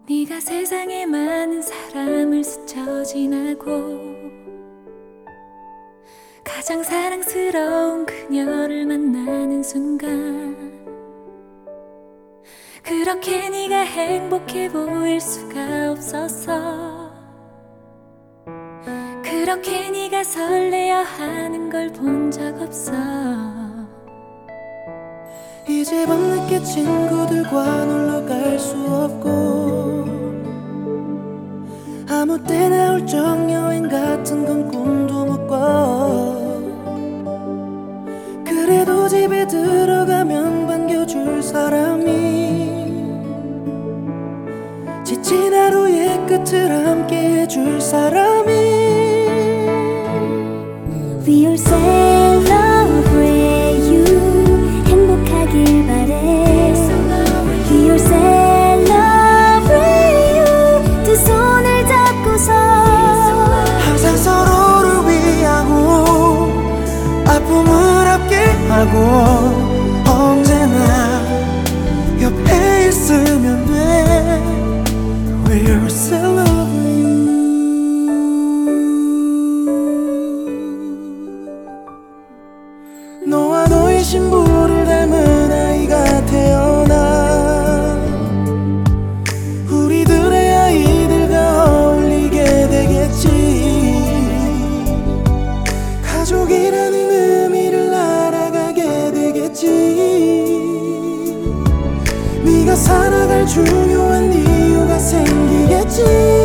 네가 세상에 많은 사람을 스쳐 지나고 가장 사랑스러운 그녀를 만나는 순간 그렇게 네가 행복해 보일 수가 없었어. 그렇게 네가 설레어 하는 걸 본 적 없어. 이제 밤늦게 친구들과 놀러 갈 수 없고 아무 때나 훌쩍 여행 같은 건 꿈도 못 꿔. 그래도 집에 들어가면 반겨줄 사람이 지친 하루의 끝을 함께 해줄 사람이 We all celebrate you. 행복하길 바래. We all celebrate you. 두 손을 잡고서 항상 서로를 위하고 아픔을 함께하고 언제나 옆에 있으면 돼. We'll celebrate you. 너와 너의 신부를 닮은 아이가 태어나 우리들의 아이들과 어울리게 되겠지. 가족이라는 의미를 알아가게 되겠지. 네가 살아갈 중요한 이유가 생기겠지.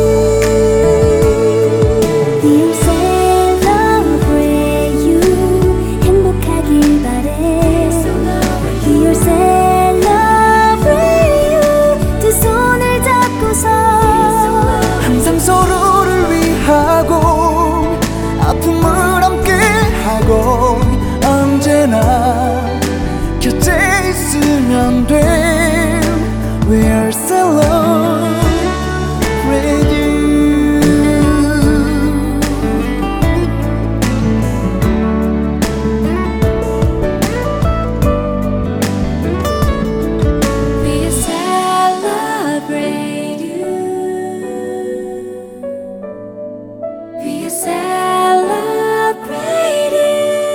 We all celebrate you. 행복하길 바래. We all celebrate you. 두 손을 잡고서 항상 서로를 위하고 아픔을 함께하고 언제나 곁에 있으면 돼. We're celebrate you. We celebrate you. We celebrate you.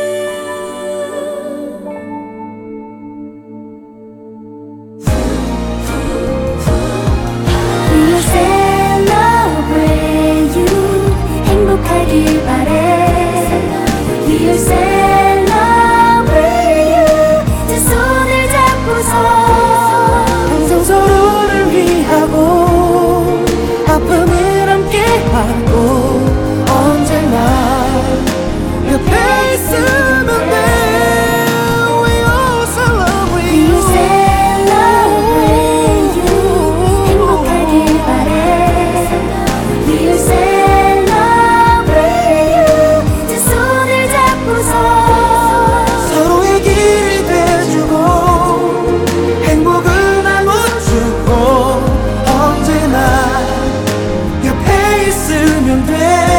We all celebrate you. 행복하길 바래. We all celebrate you. 두 손을 잡고서 항상 서로를 위하고 아픔을 함께하고 언제나 옆에 있으면 돼. We all celebrate We you. all celebrate you. 행복하길 바래. We all celebrate you. 두 손을 잡고서 서로의 길이 돼주고 행복을 나눠주고 언제나 옆에 있으면 돼.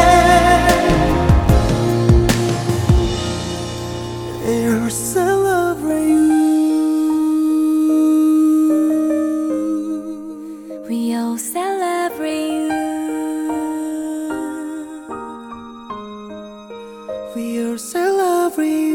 We'll celebrate you. We all celebrate you. We'll celebrate you.